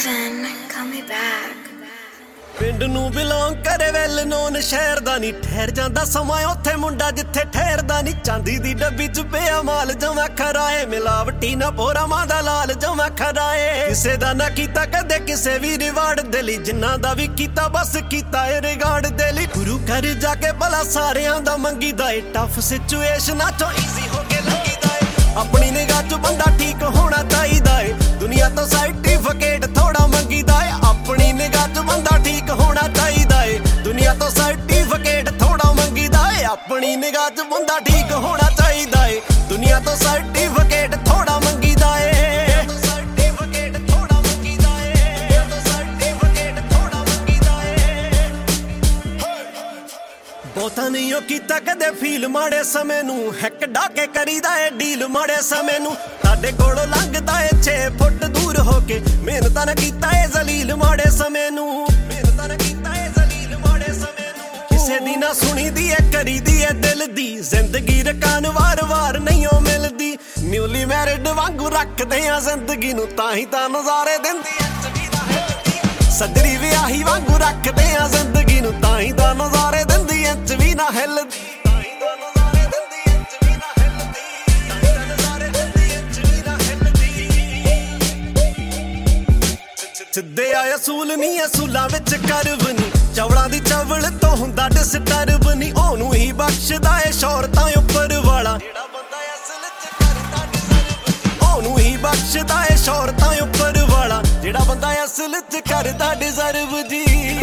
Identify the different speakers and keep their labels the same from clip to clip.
Speaker 1: Marvin, call me back.
Speaker 2: ਪਿੰਡ ਨੂੰ belong ਕਰੇ ਵੈਲ ਨੋਨ ਸ਼ਹਿਰ ਦਾ ਨਹੀਂ ਠਹਿਰ ਜਾਂਦਾ ਸਮਾਂ ਉੱਥੇ ਮੁੰਡਾ ਜਿੱਥੇ ਠਹਿਰਦਾ ਨਹੀਂ ਚਾਂਦੀ ਦੀ ਡੱਬੀ ਚ ਪਿਆ ਮਾਲ ਜਮਾ ਖਰਾਏ ਮਿਲਾਵਟੀ ਨਾ ਪੋਰਾ ਮਾਂ ਦਾ ਲਾਲ ਜਮਾ ਖਰਾਏ ਕਿਸੇ ਦਾ ਨਾ ਕੀਤਾ ਕਦੇ ਕਿਸੇ ਵੀ ਰਿਵਾਰਡ ਦੇ ਲਈ ਜਿੰਨਾ ਦਾ ਵੀ ਕੀਤਾ ਬਸ ਕੀਤਾ ਏ ਰਿਗਾਰਡ ਦੇ ਲਈ ਗੁਰੂ ਘਰ ਜਾ ਕੇ ਭਲਾ ਸਾਰਿਆਂ ਦਾ ਮੰਗੀਦਾ ਏ ਟਫ ਸਿਚੁਏਸ਼ਨਾਂ ਚੋਂ ਈਜ਼ੀ ਹੋ ਕੇ ਲੰਘੀਦਾ ਏ ਆਪਣੀ ਨਿਗਾਹ ਚ ਬੰਦਾ ਠੀਕ ਹੋਣਾ ਚਾਹੀਦਾ ਏ ਦੁਨੀਆ ਤੋਂ ਸਰਟੀਫਿਕੇਟ ਥੋੜਾ ਮੰਗੀਦਾ ਏ ਆਪਣੀ ਨਿਗਾਹ ਚ ਬੰਦਾ ਠੀਕ ਹੋਣਾ ਚਾਹੀਦਾ ਏ ਦੁਨੀਆ ਤੋਂ ਸਰਟੀਫਿਕੇਟ ਥੋੜਾ ਮੰਗੀਦਾ ਏ ਆਪਣੀ ਨਿਗਾਹ ਚ ਬੰਦਾ ਠੀਕ ਹੋਣਾ ਚਾਹੀਦਾ ਏ ਦੁਨੀਆ ਤੋਂ ਸਰਟੀਫਿਕੇਟ ਥੋੜਾ ਮੰਗੀਦਾ ਏ ਬਹੁਤਾ ਨਹੀਂ ਉਹ ਕੀਤਾ ਕਦੇ ਫੀਲ ਮਾੜੇ ਸਮੇਂ ਨੂੰ ਹੈਕ ਡਾਕੇ ਕਰੀਦਾ ਏ ਡੀਲ ਮਾੜੇ ਸਮੇਂ ਨੂੰ ਸਾਡੇ ਕੋਲੋਂ ਲੰਘਦਾ ਏ 6 ਫੁੱਟ ਦੂਰ ਹੋ ਕੇ ਮਿਹਨਤਾਂ ਨਾ ਕੀਤਾ ਏ ਜ਼ਲੀਲ ਮਾੜੇ ਸਮੇਂ ਨੂੰ ਮਿਹਨਤਾਂ ਨਾ ਕੀਤਾ ਏ ਜ਼ਲੀਲ ਮਾੜੇ ਸਮੇਂ ਨੂੰ ਕਿਸੇ ਦੀ ਨਾ ਸੁਣੀਦੀ ਏ ਕਰੀਦੀ ਏ ਦਿਲ ਦੀ ਜ਼ਿੰਦਗੀ ਰਕਾਨ ਵਾਰ-ਵਾਰ ਨਹੀਂ ਉਹ ਮਿਲਦੀ ਨਿਊਲੀ ਮੈਰਿਡ ਵਾਂਗੂ ਰੱਖਦੇ ਆ ਜ਼ਿੰਦਗੀ ਨੂੰ ਤਾਂ ਹੀ ਤਾਂ ਨਜ਼ਾਰੇ ਦਿੰਦੀ ਏ ਸੱਜਰੀ ਵਿਆਹੀ ਵਾਂਗੂ ਰੱਖਦੇ ਆ ਜ਼ਿੰਦਗੀ ਨੂੰ ਤਾਂ ਹੀ ਤਾਂ ਨਜ਼ਾਰੇ ਦਿੰਦੀ ਇੰਚ ਵੀ ਨਾ ਹਿੱਲਦੀ ਸਿੱਧੇ ਆ ਅਸੂਲ ਨਹੀਂ ਅਸੂਲਾਂ ਵਿੱਚ ਕਰਵ ਨੀ ਚਵਲਾਂ ਦੀ ਚਵਲ ਤੋਂ ਹੁੰਦਾ ਡਿਸਟਰਬ ਨੀ ਉਹਨੂੰ ਹੀ ਬਖਸ਼ਦਾ ਏ ਸ਼ੌਹਰਤਾਂ ਉੱਪਰ ਵਾਲਾ ਜਿਹੜਾ ਬੰਦਾ ਅਸਲ ਚ ਕਰਦਾ ਡਿਜ਼ਰਵ ਉਹਨੂੰ ਹੀ ਬਖਸ਼ਦਾ ਏ ਸ਼ੌਹਰਤਾਂ ਉੱਪਰ ਵਾਲਾ ਜਿਹੜਾ ਬੰਦਾ ਅਸਲ ਚ ਕਰਦਾ ਡਿਜ਼ਰਵ ਜੀ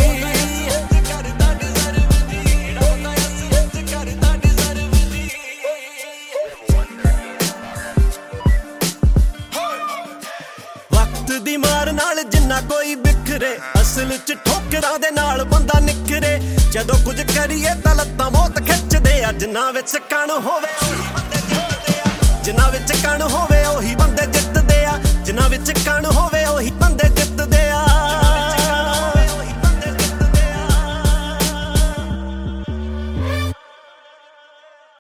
Speaker 2: ਦੀ ਮਾਰ ਨਾਲ ਜਿੰਨਾ ਕੋਈ ਬਿਖਰੇ ਅਸਲ ਚ ਠੋਕਰਾਂ ਦੇ ਨਾਲ ਬੰਦਾ ਨਿਖਰੇ ਜਦੋਂ ਕੁਝ ਕਰੀਏ ਤਾਂ ਲੱਤਾਂ ਬਹੁਤ ਖਿੱਚਦੇ ਆ ਜਿੰਨਾ ਵਿੱਚ ਕਣ ਹੋਵੇ ਜਿੰਨਾ ਵਿੱਚ ਕਣ ਹੋਵੇ